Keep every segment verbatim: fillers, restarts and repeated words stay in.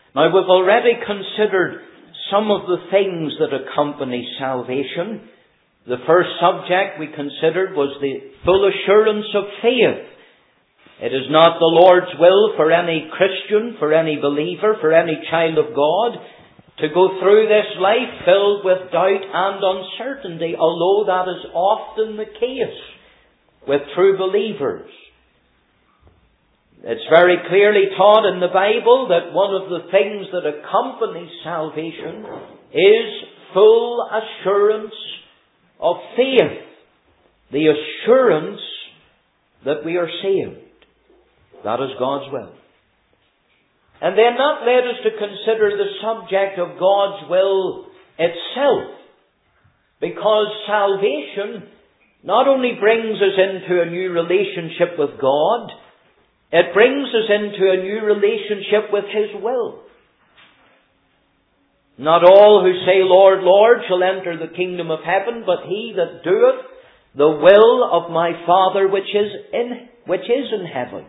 Now, we've already considered some of the things that accompany salvation. The first subject we considered was the full assurance of faith. It is not the Lord's will for any Christian, for any believer, for any child of God to go through this life filled with doubt and uncertainty, although that is often the case with true believers. It's very clearly taught in the Bible that one of the things that accompanies salvation is full assurance of faith. The assurance that we are saved. That is God's will. And then that led us to consider the subject of God's will itself. Because salvation not only brings us into a new relationship with God, it brings us into a new relationship with His will. Not all who say, Lord, Lord, shall enter the kingdom of heaven, but he that doeth the will of my Father which is in, which is in heaven.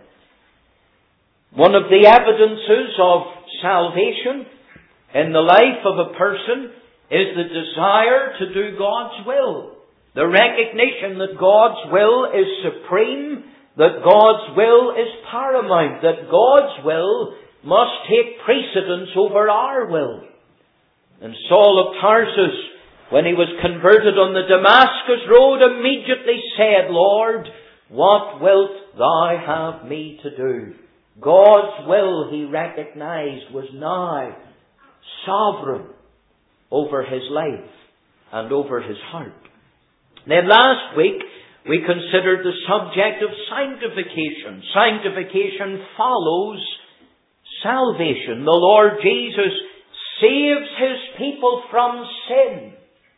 One of the evidences of salvation in the life of a person is the desire to do God's will. The recognition that God's will is supreme, that God's will is paramount, that God's will must take precedence over our will. And Saul of Tarsus, when he was converted on the Damascus road, immediately said, Lord, what wilt thou have me to do? God's will, he recognized, was now sovereign over his life and over his heart. Then last week, we considered the subject of sanctification. Sanctification follows salvation. The Lord Jesus saves His people from sin.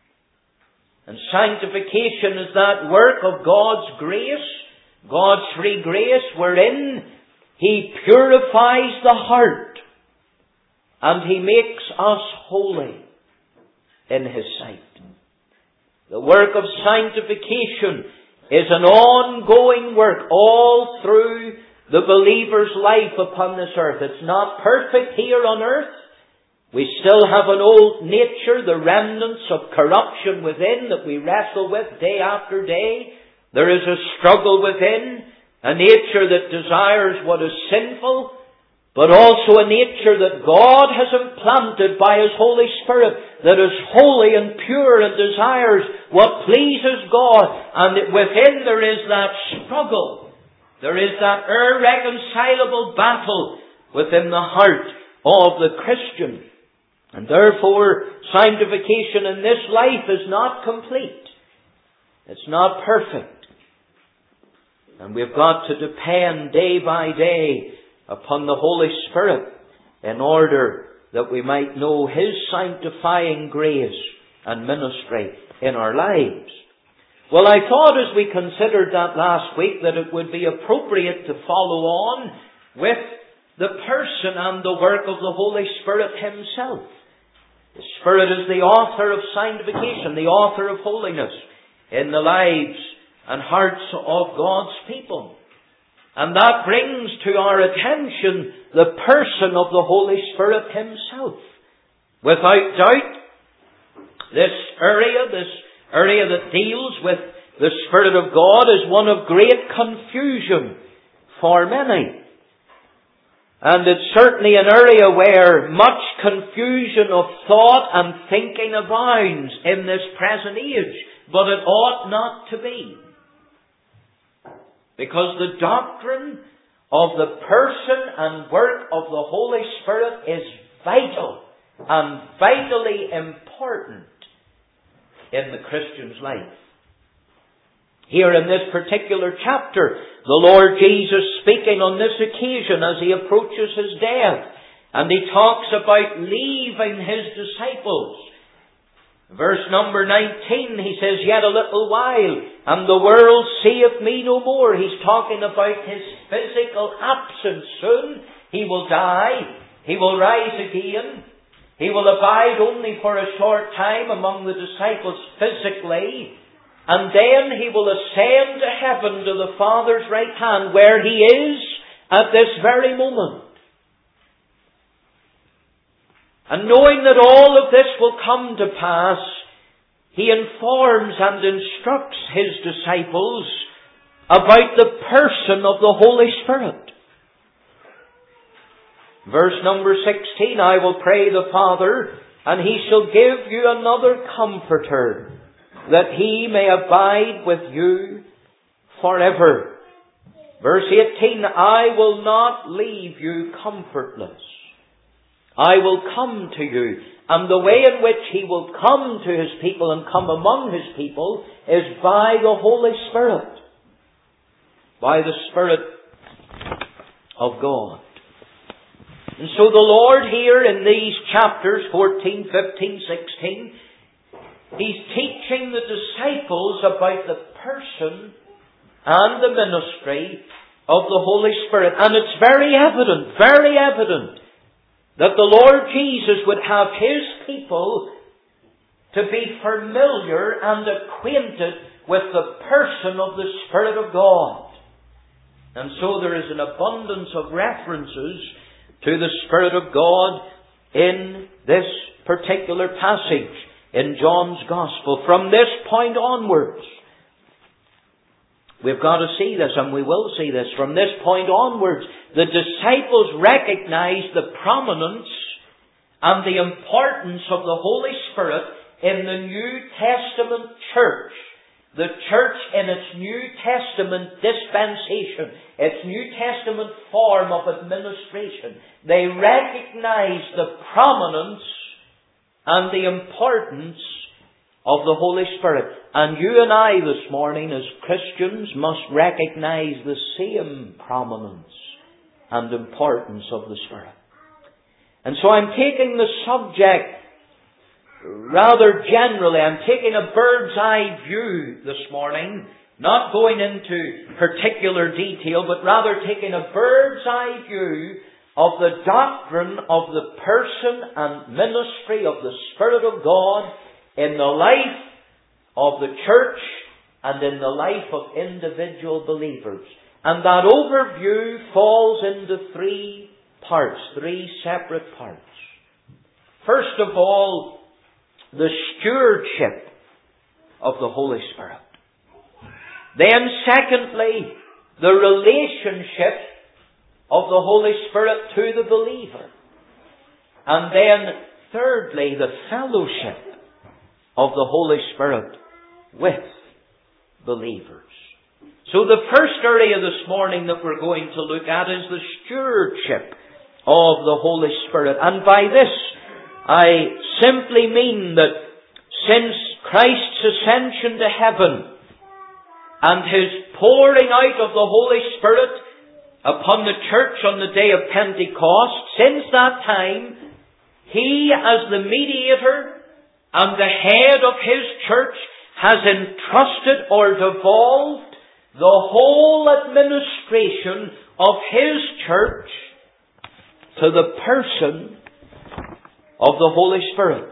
And sanctification is that work of God's grace, God's free grace, wherein He purifies the heart and He makes us holy in His sight. The work of sanctification is an ongoing work all through the believer's life upon this earth. It's not perfect here on earth. We still have an old nature, the remnants of corruption within that we wrestle with day after day. There is a struggle within, a nature that desires what is sinful, but also a nature that God has implanted by His Holy Spirit that is holy and pure and desires what pleases God. And within there is that struggle. There is that irreconcilable battle within the heart of the Christian. And therefore, sanctification in this life is not complete. It's not perfect. And we've got to depend day by day upon the Holy Spirit in order that we might know His sanctifying grace and ministry in our lives. Well, I thought as we considered that last week that it would be appropriate to follow on with the person and the work of the Holy Spirit Himself. The Spirit is the author of sanctification, the author of holiness in the lives and hearts of God's people. And that brings to our attention the person of the Holy Spirit Himself. Without doubt, this area, this area that deals with the Spirit of God is one of great confusion for many. And it's certainly an area where much confusion of thought and thinking abounds in this present age. But it ought not to be. Because the doctrine of the person and work of the Holy Spirit is vital and vitally important in the Christian's life. Here in this particular chapter, the Lord Jesus speaking on this occasion as He approaches His death, and He talks about leaving His disciples. Verse number nineteen, He says, yet a little while, and the world seeth me no more. He's talking about His physical absence. Soon He will die. He will rise again. He will abide only for a short time among the disciples physically. And then He will ascend to heaven to the Father's right hand, where He is at this very moment. And knowing that all of this will come to pass, He informs and instructs His disciples about the person of the Holy Spirit. Verse number sixteen, I will pray the Father, and He shall give you another Comforter, that He may abide with you forever. Verse eighteen, I will not leave you comfortless. I will come to you. And the way in which He will come to His people and come among His people is by the Holy Spirit. By the Spirit of God. And so the Lord here in these chapters, fourteen, fifteen, sixteen, He's teaching the disciples about the person and the ministry of the Holy Spirit. And it's very evident, very evident, that the Lord Jesus would have His people to be familiar and acquainted with the person of the Spirit of God. And so there is an abundance of references to the Spirit of God in this particular passage in John's Gospel. From this point onwards, we've got to see this, and we will see this. From this point onwards, the disciples recognized the prominence and the importance of the Holy Spirit in the New Testament church. The church in its New Testament dispensation, its New Testament form of administration. They recognized the prominence and the importance of the Holy Spirit. And you and I this morning as Christians must recognize the same prominence and importance of the Spirit. And so I'm taking the subject rather generally. I'm taking a bird's eye view this morning, not going into particular detail, but rather taking a bird's eye view of the doctrine of the person and ministry of the Spirit of God in the life of the church and in the life of individual believers. And that overview falls into three parts, three separate parts. First of all, the stewardship of the Holy Spirit. Then secondly, the relationship of the Holy Spirit to the believer. And then thirdly, the fellowship of the Holy Spirit with believers. So the first area this morning that we're going to look at is the stewardship of the Holy Spirit. And by this, I simply mean that since Christ's ascension to heaven and His pouring out of the Holy Spirit upon the church on the day of Pentecost, since that time, He as the mediator and the head of His church has entrusted or devolved the whole administration of His church to the person of the Holy Spirit.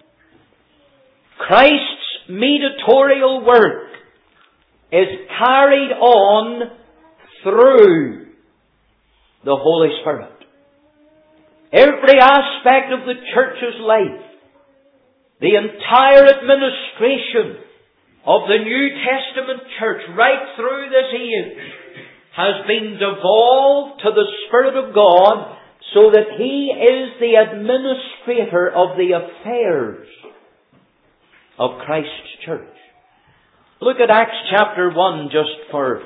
Christ's mediatorial work is carried on through the Holy Spirit. Every aspect of the church's life, the entire administration of the New Testament church right through this age has been devolved to the Spirit of God so that He is the administrator of the affairs of Christ's church. Look at Acts chapter one just for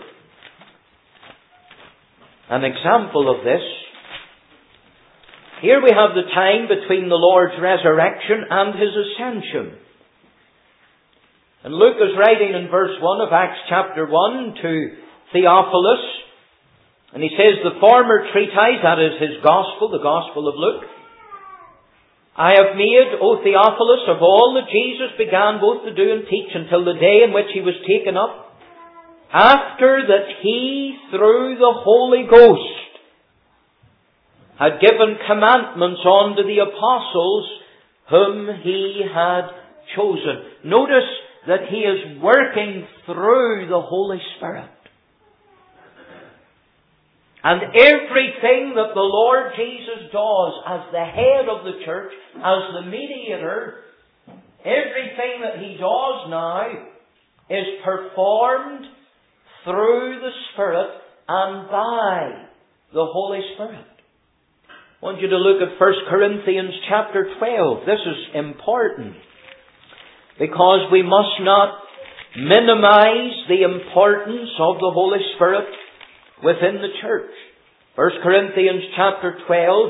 an example of this. Here we have the time between the Lord's resurrection and His ascension. And Luke is writing in verse one of Acts chapter one to Theophilus, and he says, the former treatise, that is his gospel, the gospel of Luke, I have made, O Theophilus, of all that Jesus began both to do and teach until the day in which He was taken up, after that He, through the Holy Ghost, had given commandments unto the apostles whom He had chosen. Notice that He is working through the Holy Spirit. And everything that the Lord Jesus does as the head of the church, as the mediator, everything that He does now is performed through the Spirit and by the Holy Spirit. I want you to look at First Corinthians chapter twelve. This is important, because we must not minimize the importance of the Holy Spirit within the church. First Corinthians chapter twelve.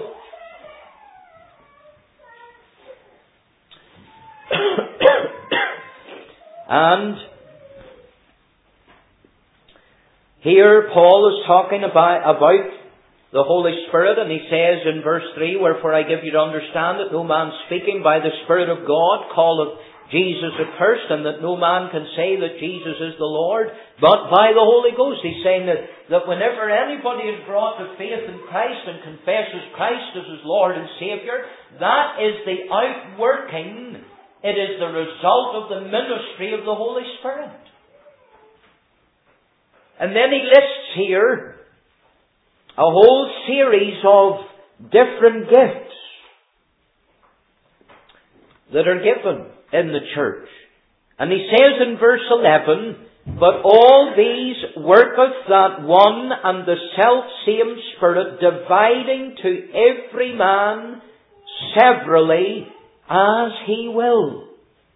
And here Paul is talking about, about the Holy Spirit, and he says in verse three, "Wherefore I give you to understand that no man speaking by the Spirit of God calleth Jesus accursed, and that no man can say that Jesus is the Lord, but by the Holy Ghost." He's saying that, that whenever anybody is brought to faith in Christ and confesses Christ as his Lord and Saviour, that is the outworking, it is the result of the ministry of the Holy Spirit. And then he lists here a whole series of different gifts that are given in the church. And he says in verse eleven, "But all these worketh that one and the self-same Spirit, dividing to every man severally as he will."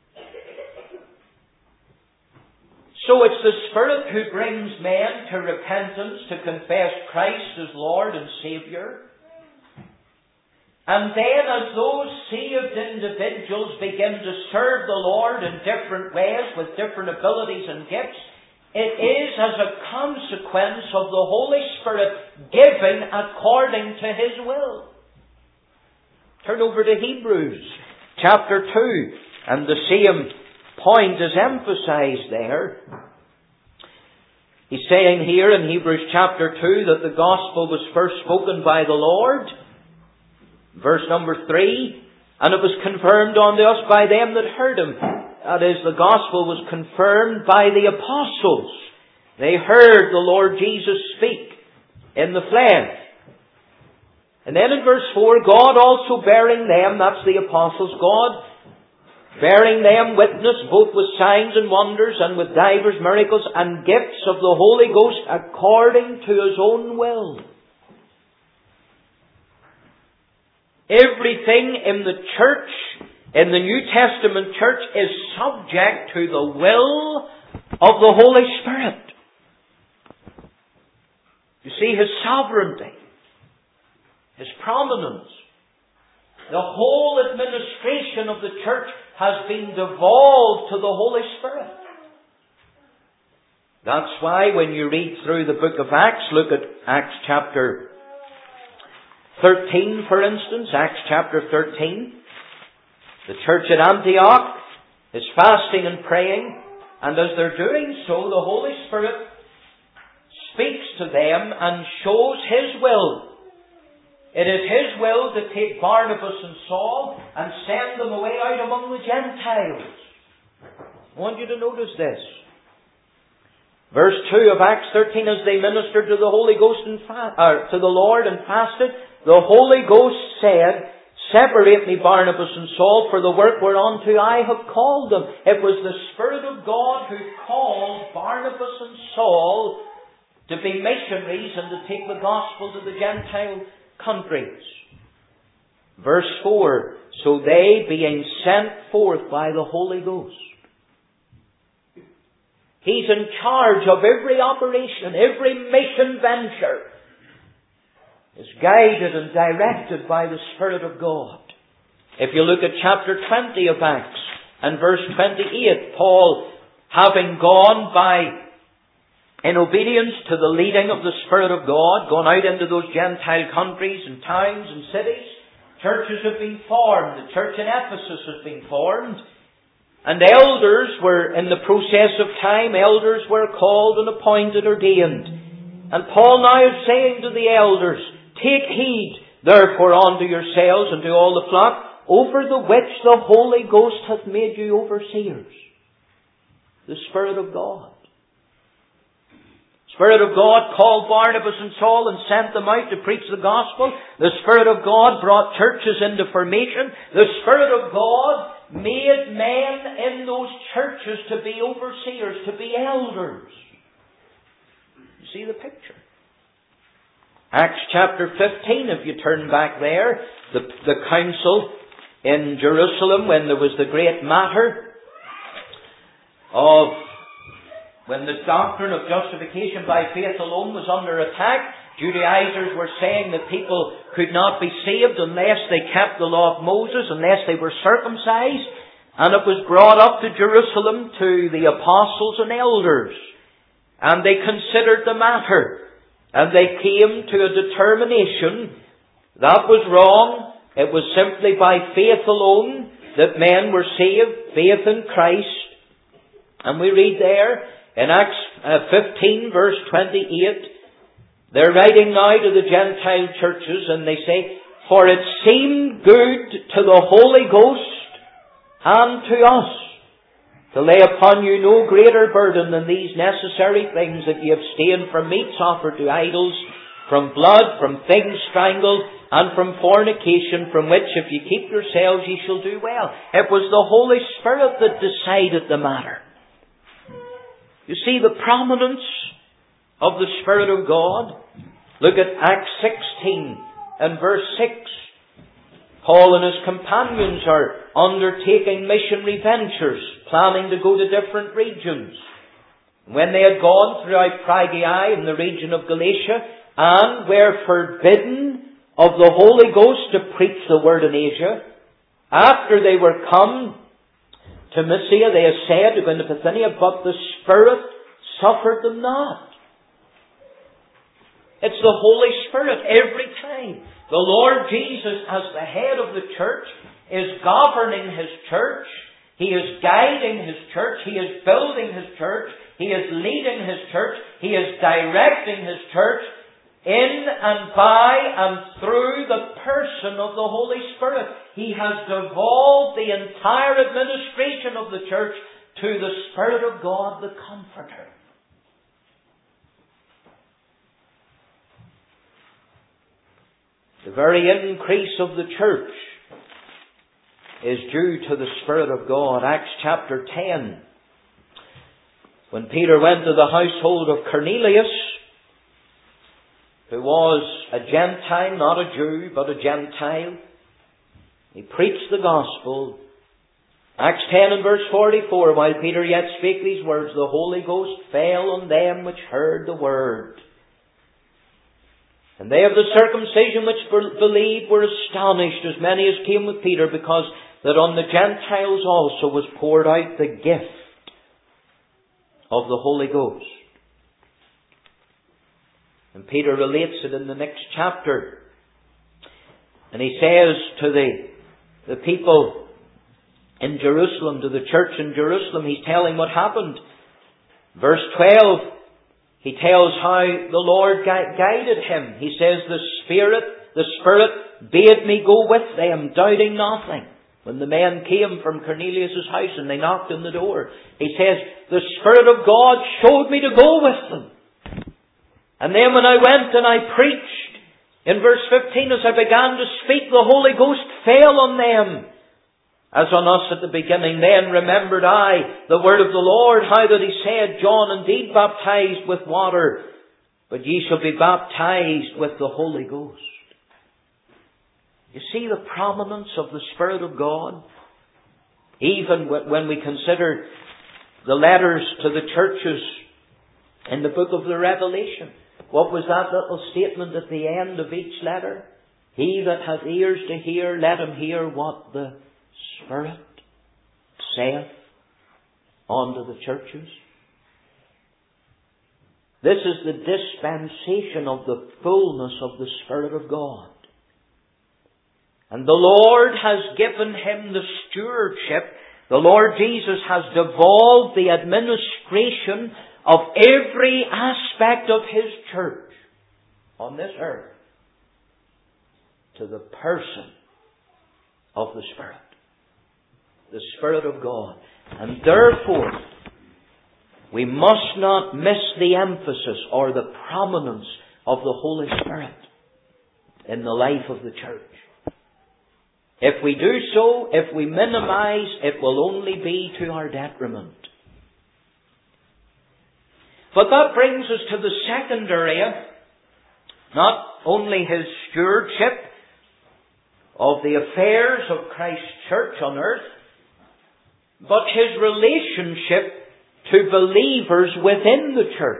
So it's the Spirit who brings men to repentance, to confess Christ as Lord and Saviour. And then as those saved individuals begin to serve the Lord in different ways with different abilities and gifts, it is as a consequence of the Holy Spirit giving according to His will. Turn over to Hebrews chapter two, and the same point is emphasized there. He's saying here in Hebrews chapter two that the gospel was first spoken by the Lord. Verse number three, "And it was confirmed unto us by them that heard Him." That is, the gospel was confirmed by the apostles. They heard the Lord Jesus speak in the flesh. And then in verse four, "God also bearing them," that's the apostles, "God bearing them witness both with signs and wonders and with divers miracles and gifts of the Holy Ghost according to His own will." Everything in the church, in the New Testament church, is subject to the will of the Holy Spirit. You see His sovereignty, His prominence. The whole administration of the church has been devolved to the Holy Spirit. That's why when you read through the book of Acts, look at Acts chapter thirteen, for instance, Acts chapter thirteen. The church at Antioch is fasting and praying, and as they're doing so, the Holy Spirit speaks to them and shows His will. It is His will to take Barnabas and Saul and send them away out among the Gentiles. I want you to notice this. Verse two of Acts thirteen, "As they ministered to the Holy Ghost and fa- or to the Lord and fasted, the Holy Ghost said, Separate me Barnabas and Saul for the work whereunto I have called them." It was the Spirit of God who called Barnabas and Saul to be missionaries and to take the gospel to the Gentile countries. Verse four, "So they, being sent forth by the Holy Ghost." He's in charge of every operation, every mission venture is guided and directed by the Spirit of God. If you look at chapter twenty of Acts and verse twenty-eight, Paul, having gone by in obedience to the leading of the Spirit of God, gone out into those Gentile countries and towns and cities, churches have been formed. The church in Ephesus has been formed. And elders were, in the process of time, elders were called and appointed, ordained. And Paul now is saying to the elders, "Take heed, therefore, unto yourselves and to all the flock, over the which the Holy Ghost hath made you overseers." The Spirit of God. Spirit of God called Barnabas and Saul and sent them out to preach the gospel. The Spirit of God brought churches into formation. The Spirit of God made men in those churches to be overseers, to be elders. You see the picture? Acts chapter fifteen, if you turn back there, the, the council in Jerusalem when there was the great matter of when the doctrine of justification by faith alone was under attack. Judaizers were saying that people could not be saved unless they kept the law of Moses, unless they were circumcised. And it was brought up to Jerusalem to the apostles and elders. And they considered the matter. And they came to a determination that was wrong. It was simply by faith alone that men were saved, faith in Christ. And we read there, in Acts fifteen, verse twenty-eight, they're writing now to the Gentile churches and they say, "For it seemed good to the Holy Ghost and to us to lay upon you no greater burden than these necessary things, that ye abstain from meats offered to idols, from blood, from things strangled, and from fornication, from which if ye keep yourselves ye shall do well." It was the Holy Spirit that decided the matter. You see the prominence of the Spirit of God. Look at Acts sixteen and verse six. Paul and his companions are undertaking missionary ventures, planning to go to different regions. When they had gone throughout Phrygia in the region of Galatia, and were forbidden of the Holy Ghost to preach the word in Asia, after they were come to Mysia, they essayed to go into Bithynia, but the Spirit suffered them not. It's the Holy Spirit every time. The Lord Jesus, as the head of the church, is governing His church. He is guiding His church. He is building His church. He is leading His church. He is directing His church in and by and through the person of the Holy Spirit. He has devolved the entire administration of the church to the Spirit of God, the Comforter. The very increase of the church is due to the Spirit of God. Acts chapter ten. When Peter went to the household of Cornelius, who was a Gentile, not a Jew, but a Gentile, he preached the gospel. Acts ten and verse forty-four, while Peter yet spake these words, the Holy Ghost fell on them which heard the word. And they of the circumcision which believed were astonished, as many as came with Peter, because that on the Gentiles also was poured out the gift of the Holy Ghost. And Peter relates it in the next chapter. And he says to the, the people in Jerusalem, to the church in Jerusalem, he's telling what happened. Verse twelve, he tells how the Lord gui- guided him. He says, the Spirit, the Spirit bade me go with them, doubting nothing. When the men came from Cornelius' house and they knocked on the door, he says, the Spirit of God showed me to go with them. And then when I went and I preached, in verse fifteen, as I began to speak, the Holy Ghost fell on them, as on us at the beginning. Then remembered I the word of the Lord, how that He said, John indeed baptized with water, but ye shall be baptized with the Holy Ghost. You see the prominence of the Spirit of God? Even when we consider the letters to the churches in the book of the Revelation. What was that little statement at the end of each letter? He that hath ears to hear, let him hear what the Spirit saith unto the churches. This is the dispensation of the fullness of the Spirit of God. And the Lord has given him the stewardship. The Lord Jesus has devolved the administration of every aspect of His church on this earth to the person of the Spirit. The Spirit of God. And therefore, we must not miss the emphasis or the prominence of the Holy Spirit in the life of the church. If we do so, if we minimize, it will only be to our detriment. But that brings us to the second area, not only His stewardship of the affairs of Christ's church on earth, but His relationship to believers within the church.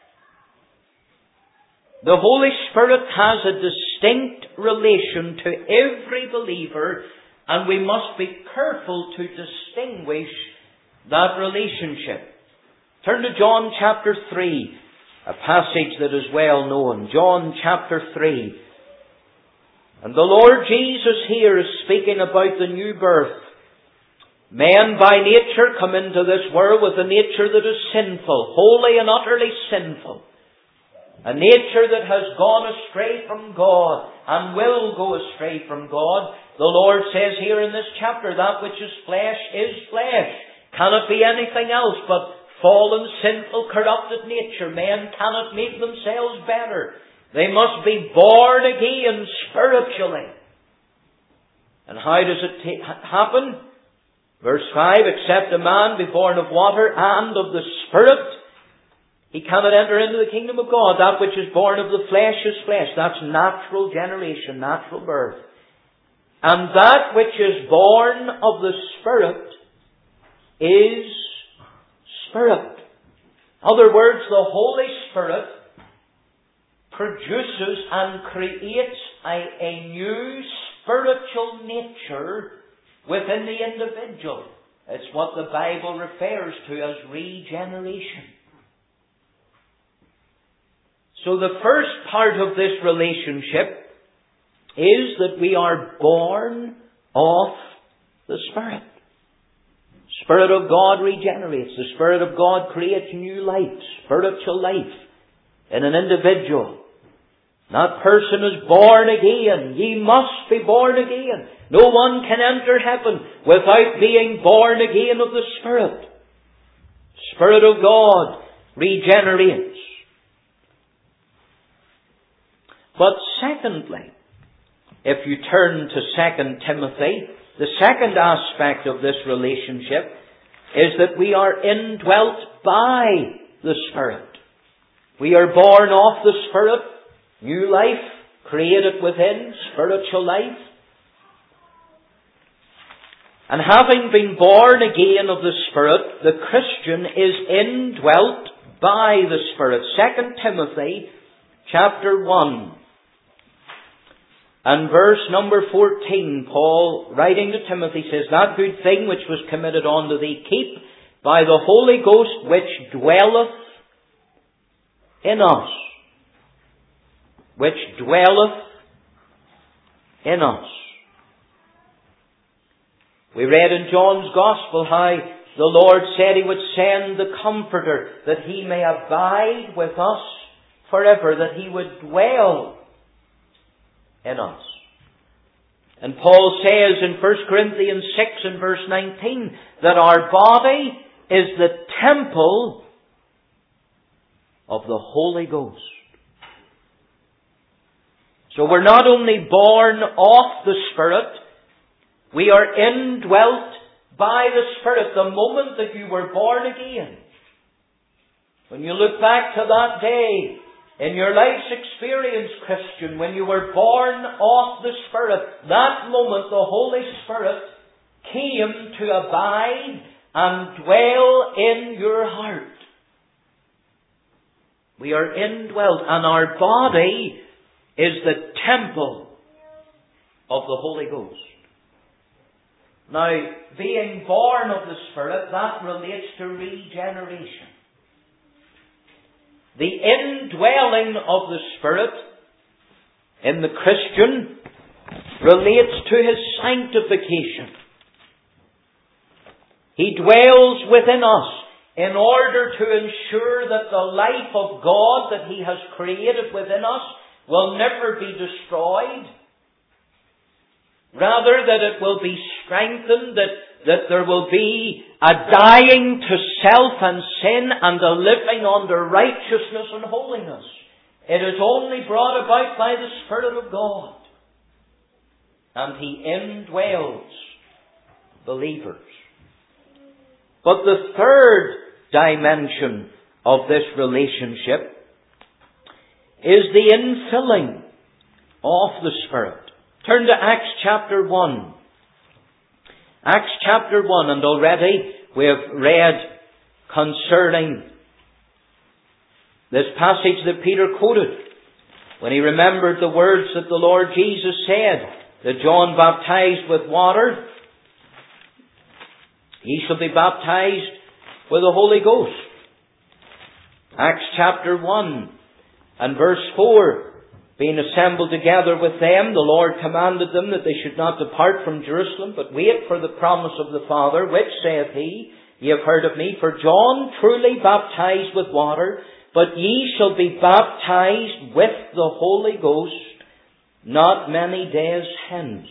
The Holy Spirit has a distinct relation to every believer, and we must be careful to distinguish that relationship. Turn to John chapter three, a passage that is well known. John chapter three. And the Lord Jesus here is speaking about the new birth. Men by nature come into this world with a nature that is sinful, wholly and utterly sinful. A nature that has gone astray from God and will go astray from God. The Lord says here in this chapter, that which is flesh is flesh. Cannot be anything else but fallen, sinful, corrupted nature. Men cannot make themselves better. They must be born again spiritually. And how does it ta- happen? Verse five, except a man be born of water and of the Spirit, he cannot enter into the kingdom of God. That which is born of the flesh is flesh. That's natural generation, natural birth. And that which is born of the Spirit is Spirit. In other words, the Holy Spirit produces and creates a, a new spiritual nature within the individual. It's what the Bible refers to as regeneration. So the first part of this relationship is that we are born of the Spirit. Spirit of God regenerates. The Spirit of God creates new life, spiritual life in an individual. That person is born again. Ye must be born again. No one can enter heaven without being born again of the Spirit. Spirit of God regenerates. But secondly, if you turn to Second Timothy, the second aspect of this relationship is that we are indwelt by the Spirit. We are born of the Spirit, new life created within, spiritual life. And having been born again of the Spirit, the Christian is indwelt by the Spirit. Second Timothy chapter one. And verse number fourteen, Paul, writing to Timothy, says, that good thing which was committed unto thee, keep by the Holy Ghost which dwelleth in us. Which dwelleth in us. We read in John's Gospel how the Lord said He would send the Comforter, that He may abide with us forever, that He would dwell in us. And Paul says in First Corinthians six and verse nineteen that our body is the temple of the Holy Ghost. So we're not only born of the Spirit, we are indwelt by the Spirit the moment that you were born again. When you look back to that day, in your life's experience, Christian, when you were born of the Spirit, that moment the Holy Spirit came to abide and dwell in your heart. We are indwelt, and our body is the temple of the Holy Ghost. Now, being born of the Spirit, that relates to regeneration. The indwelling of the Spirit in the Christian relates to his sanctification. He dwells within us in order to ensure that the life of God that He has created within us will never be destroyed. Rather, that it will be strengthened, that that there will be a dying to self and sin and a living under righteousness and holiness. It is only brought about by the Spirit of God. And He indwells believers. But the third dimension of this relationship is the infilling of the Spirit. Turn to Acts chapter one. Acts chapter one, and already we have read concerning this passage that Peter quoted when he remembered the words that the Lord Jesus said, that John baptized with water, ye shall be baptized with the Holy Ghost. Acts chapter one and verse four. Being assembled together with them, the Lord commanded them that they should not depart from Jerusalem, but wait for the promise of the Father, which saith He, Ye have heard of me, for John truly baptized with water, but ye shall be baptized with the Holy Ghost not many days hence.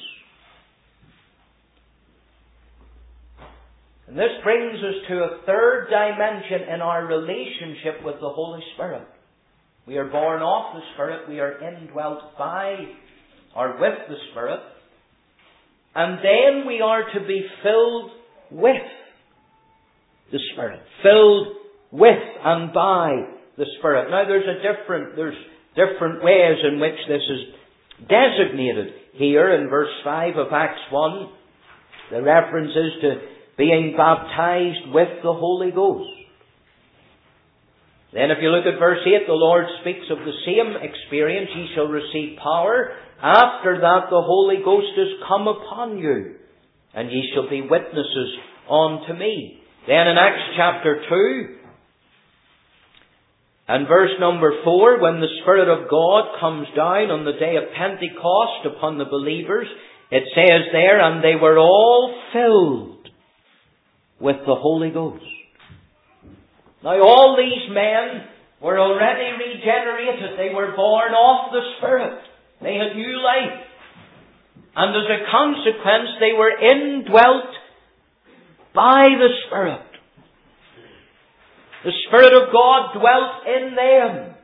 And this brings us to a third dimension in our relationship with the Holy Spirit. We are born of the Spirit. We are indwelt by or with the Spirit. And then we are to be filled with the Spirit. Filled with and by the Spirit. Now there's a different, there's different ways in which this is designated here in verse five of Acts one. The reference is to being baptized with the Holy Ghost. Then if you look at verse eight, the Lord speaks of the same experience. Ye shall receive power. After that the Holy Ghost is come upon you, and ye shall be witnesses unto me. Then in Acts chapter two, and verse number four, when the Spirit of God comes down on the day of Pentecost upon the believers, it says there, and they were all filled with the Holy Ghost. Now all these men were already regenerated. They were born of the Spirit. They had new life. And as a consequence, they were indwelt by the Spirit. The Spirit of God dwelt in them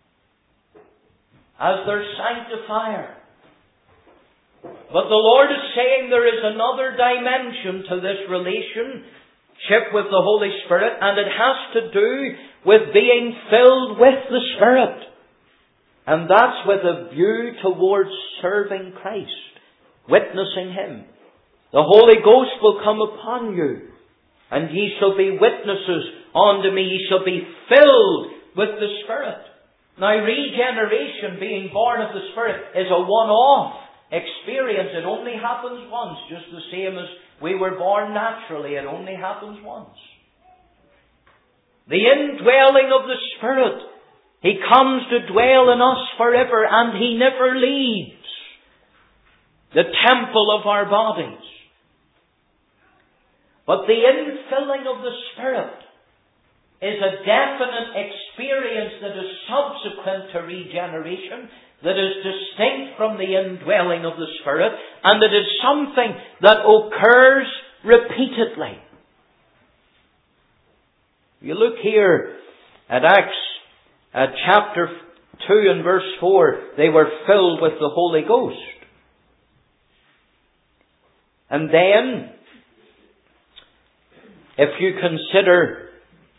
as their sanctifier. But the Lord is saying there is another dimension to this relationship with the Holy Spirit, and it has to do with being filled with the Spirit. And that's with a view towards serving Christ, witnessing Him. The Holy Ghost will come upon you, and ye shall be witnesses unto me. Ye shall be filled with the Spirit. Now regeneration, being born of the Spirit, is a one-off experience. It only happens once, just the same as we were born naturally. It only happens once. The indwelling of the Spirit, He comes to dwell in us forever, and He never leaves the temple of our bodies. But the infilling of the Spirit is a definite experience that is subsequent to regeneration, that is distinct from the indwelling of the Spirit, and it is something that occurs repeatedly. You look here at Acts at chapter two and verse four, they were filled with the Holy Ghost. And then, if you consider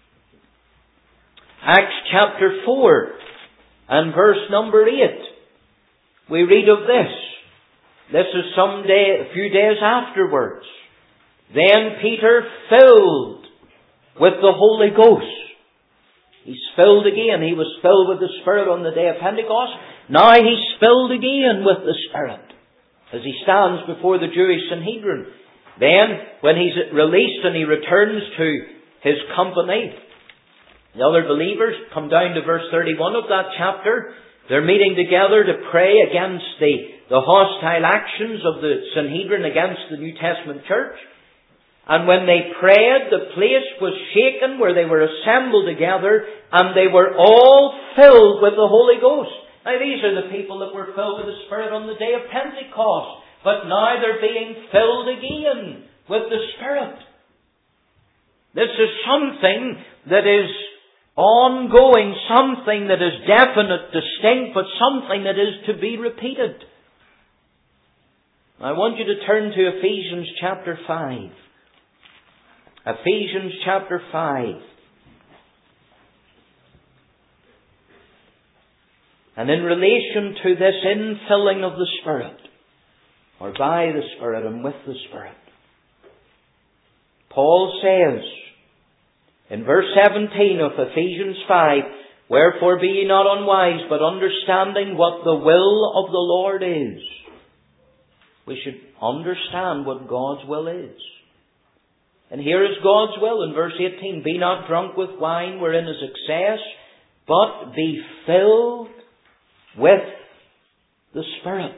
Acts chapter four and verse number eight, we read of this. This is some day, a few days afterwards. Then Peter filled with the Holy Ghost. He's filled again. He was filled with the Spirit on the day of Pentecost. Now he's filled again with the Spirit as he stands before the Jewish Sanhedrin. Then, when he's released and he returns to his company, the other believers come down to verse thirty-one of that chapter. They're meeting together to pray against the, the hostile actions of the Sanhedrin against the New Testament church. And when they prayed, the place was shaken where they were assembled together, and they were all filled with the Holy Ghost. Now these are the people that were filled with the Spirit on the day of Pentecost. But now they're being filled again with the Spirit. This is something that is ongoing, something that is definite, distinct, but something that is to be repeated. I want you to turn to Ephesians chapter five. Ephesians chapter five. And in relation to this infilling of the Spirit, or by the Spirit and with the Spirit, Paul says in verse seventeen of Ephesians five, "Wherefore be ye not unwise, but understanding what the will of the Lord is." We should understand what God's will is. And here is God's will in verse eighteen. "Be not drunk with wine wherein is excess, but be filled with the Spirit."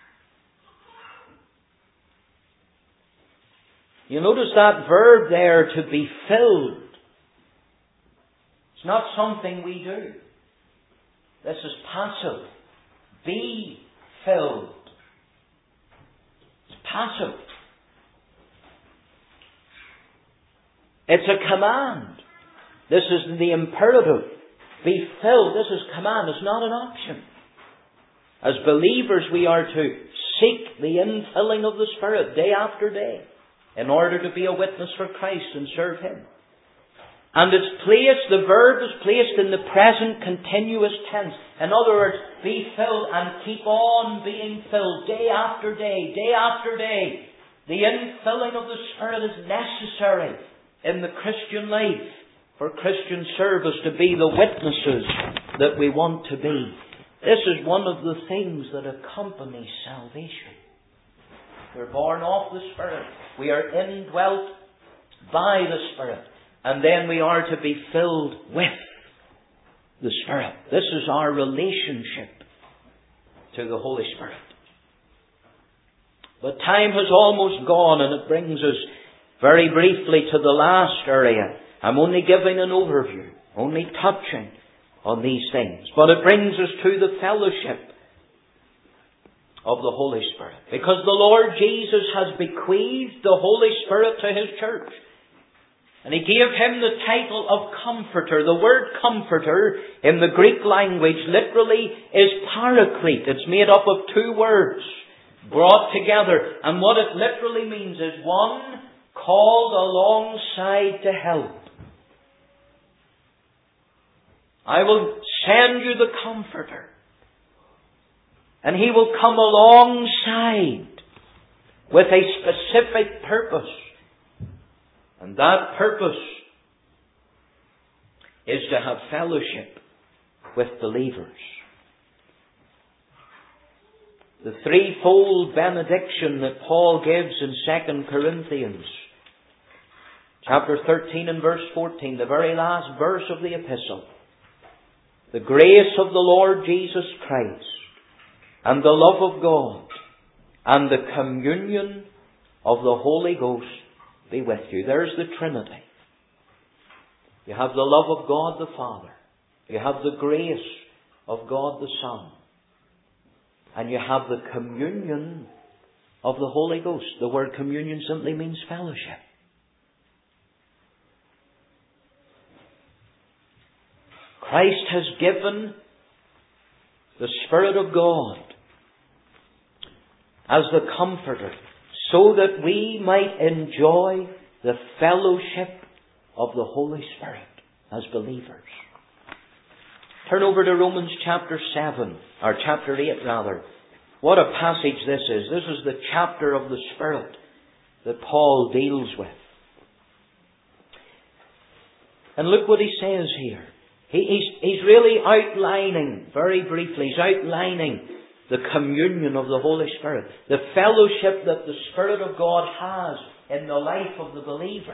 You notice that verb there, to be filled. It's not something we do. This is passive. Be filled. It's passive. It's a command. This is the imperative. Be filled. This is command. It's not an option. As believers, we are to seek the infilling of the Spirit day after day in order to be a witness for Christ and serve Him. And it's placed, the verb is placed in the present continuous tense. In other words, be filled and keep on being filled day after day, day after day. The infilling of the Spirit is necessary in the Christian life for Christian service to be the witnesses that we want to be. This is one of the things that accompanies salvation. We're born of the Spirit. We are indwelt by the Spirit. And then we are to be filled with the Spirit. This is our relationship to the Holy Spirit. But time has almost gone, and it brings us very briefly to the last area. I'm only giving an overview, only touching on these things. But it brings us to the fellowship of the Holy Spirit. Because the Lord Jesus has bequeathed the Holy Spirit to His church. And He gave Him the title of Comforter. The word Comforter in the Greek language literally is Paraclete. It's made up of two words brought together. And what it literally means is one called alongside to help. I will send you the Comforter. And He will come alongside with a specific purpose. And that purpose is to have fellowship with believers. The threefold benediction that Paul gives in Second Corinthians chapter thirteen and verse fourteen, the very last verse of the epistle. The grace of the Lord Jesus Christ and the love of God and the communion of the Holy Ghost be with you. There's the Trinity. You have the love of God the Father. You have the grace of God the Son. And you have the communion of the Holy Ghost. The word communion simply means fellowship. Christ has given the Spirit of God as the Comforter, so that we might enjoy the fellowship of the Holy Spirit as believers. Turn over to Romans chapter seven, or chapter eight rather. What a passage this is. This is the chapter of the Spirit that Paul deals with. And look what he says here. He, he's, he's really outlining, very briefly, he's outlining the communion of the Holy Spirit. The fellowship that the Spirit of God has in the life of the believer.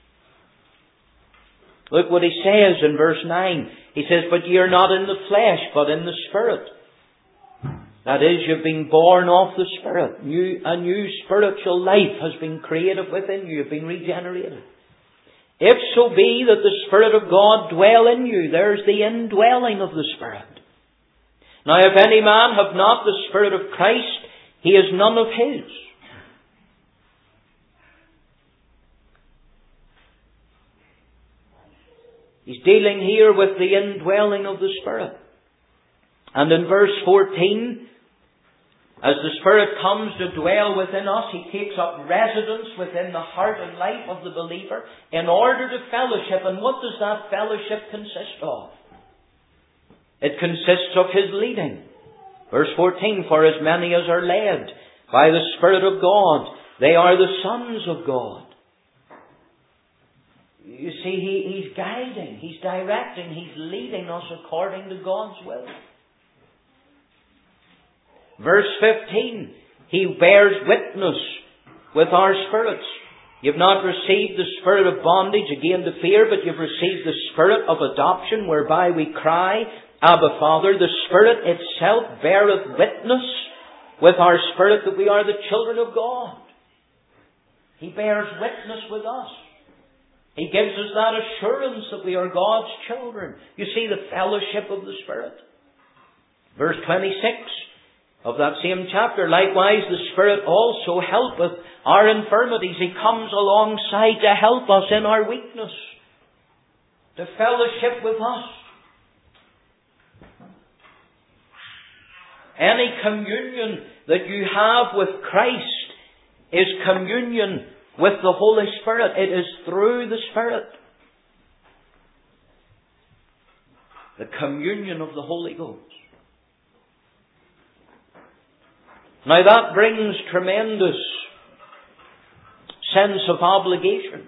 Look what he says in verse nine. He says, "But ye are not in the flesh, but in the Spirit." That is, you've been born of the Spirit. New, a new spiritual life has been created within you. You've been regenerated. If so be that the Spirit of God dwell in you, there's the indwelling of the Spirit. Now, if any man have not the Spirit of Christ, he is none of His. He's dealing here with the indwelling of the Spirit. And in verse fourteen, as the Spirit comes to dwell within us, He takes up residence within the heart and life of the believer in order to fellowship. And what does that fellowship consist of? It consists of His leading. Verse fourteen, for as many as are led by the Spirit of God, they are the sons of God. You see, he, He's guiding, He's directing, He's leading us according to God's will. Verse fifteen, He bears witness with our spirits. You've not received the spirit of bondage again to fear, but you've received the Spirit of adoption, whereby we cry, Abba, Father. The Spirit itself beareth witness with our spirit that we are the children of God. He bears witness with us. He gives us that assurance that we are God's children. You see the fellowship of the Spirit. Verse twenty-six of that same chapter, likewise the Spirit also helpeth our infirmities. He comes alongside to help us in our weakness, to fellowship with us. Any communion that you have with Christ is communion with the Holy Spirit. It is through the Spirit. The communion of the Holy Ghost. Now that brings tremendous sense of obligation.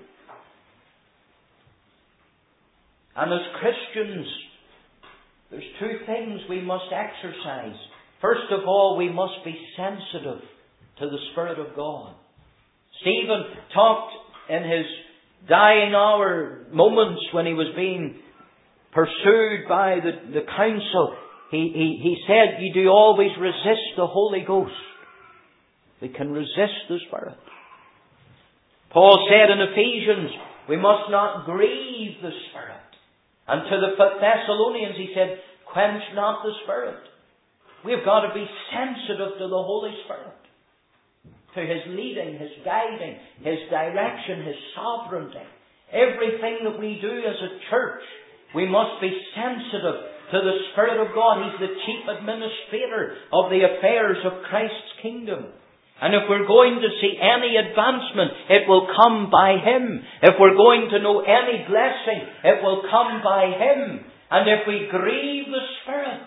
And as Christians, there's two things we must exercise. First of all, we must be sensitive to the Spirit of God. Stephen talked in his dying hour moments when he was being pursued by the, the council. He, he, he said, you do always resist the Holy Ghost. We can resist the Spirit. Paul said in Ephesians, we must not grieve the Spirit. And to the Thessalonians he said, quench not the Spirit. We've got to be sensitive to the Holy Spirit. To His leading, His guiding, His direction, His sovereignty. Everything that we do as a church, we must be sensitive to the Spirit of God. He's the chief administrator of the affairs of Christ's kingdom. And if we're going to see any advancement, it will come by Him. If we're going to know any blessing, it will come by Him. And if we grieve the Spirit,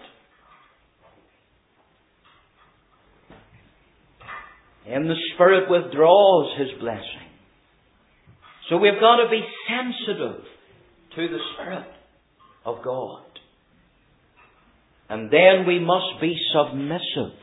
and the Spirit withdraws His blessing. So we've got to be sensitive to the Spirit of God. And then we must be submissive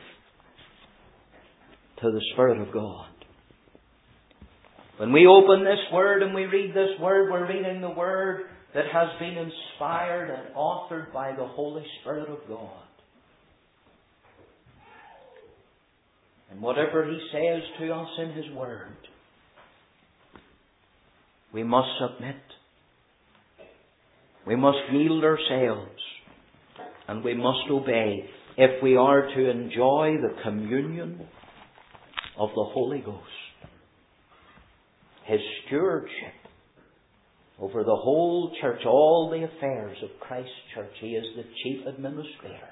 to the Spirit of God. When we open this Word and we read this Word, we're reading the Word that has been inspired and authored by the Holy Spirit of God. And whatever He says to us in His Word, we must submit. We must yield ourselves. And we must obey if we are to enjoy the communion of the Holy Ghost. His stewardship over the whole church, all the affairs of Christ's church. He is the chief administrator.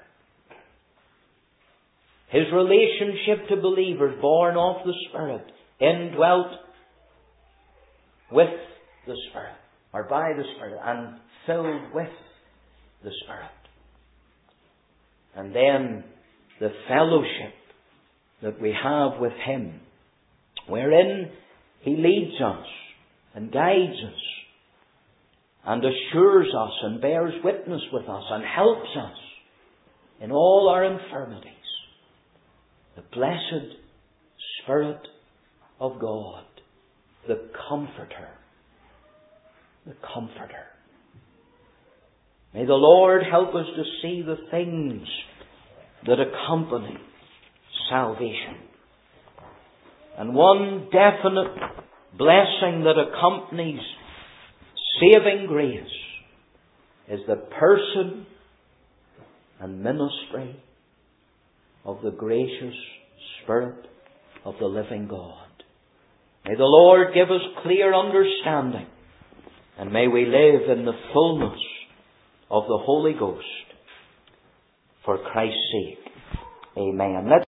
His relationship to believers born of the Spirit, indwelt with the Spirit, or by the Spirit, and filled with the Spirit. And then the fellowship that we have with Him, wherein He leads us and guides us and assures us and bears witness with us and helps us in all our infirmities. The blessed Spirit of God, the Comforter, the Comforter. May the Lord help us to see the things that accompany salvation. And one definite blessing that accompanies saving grace is the person and ministry of the gracious Spirit of the living God. May the Lord give us clear understanding And may we live in the fullness of the Holy Ghost for Christ's sake. Amen. Let's